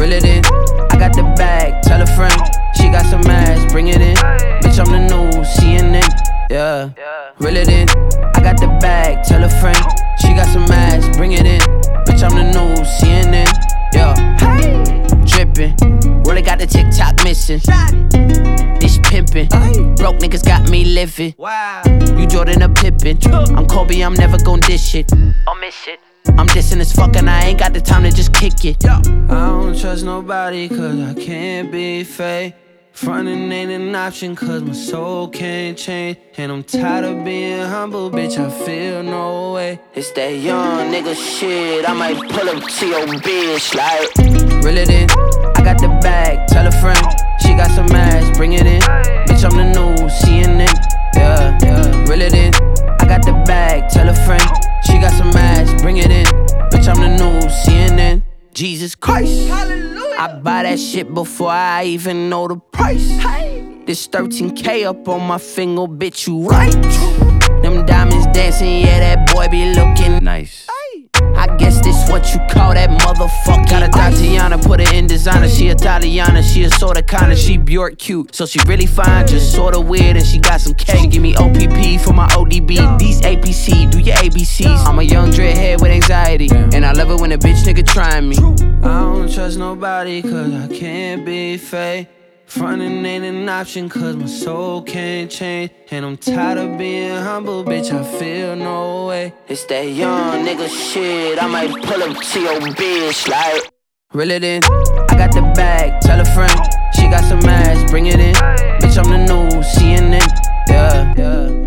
Reel it in, I got the bag, tell a friend. She got some ass, bring it in. Bitch, I'm the new CNN, yeah. Reel it in, I got the bag, tell a friend. She got some ass, bring it in. Bitch, I'm the new CNN, yeah. Drippin', really got the TikTok missing. This pimpin', broke niggas got me living. You Jordan or Pippin', I'm Kobe, I'm never gon' dish it. I'll miss it. I'm dissing as fuck and I ain't got the time to just kick it. I don't trust nobody cause I can't be fake. Frontin' ain't an option cause my soul can't change. And I'm tired of being humble, bitch, I feel no way. It's that young nigga shit, I might pull up to your bitch like. Reel it in, I got the bag, tell a friend. She got some ass, bring it in. Bitch, I'm the new CNN, yeah. Reel it in, I got the bag, tell a friend. She got some ass, bring it in. Bitch, I'm the new CNN. Jesus Christ, hallelujah. I buy that shit before I even know the price. This 13K up on my finger, bitch, you right. Them diamonds dancing, yeah, that boy be looking nice. I guess this what you call that motherfucker. Got a Tatiana, put her in designer. She Italiana, she a sorta kinda. She Bjork cute, so she really fine, just sorta weird. And she got some K. She give me OPP for my ODB. These APC, do your ABCs. I'm a young dreadhead with anxiety, and I love it when a bitch nigga trying me. I don't trust nobody cause I can't be fake. Frontin' ain't an option cause my soul can't change. And I'm tired of being humble, bitch, I feel no way. It's that young nigga shit, I might pull up to your bitch like. Reel it in, I got the bag, tell a friend. She got some ass, bring it in. Bitch, I'm the new CNN, yeah.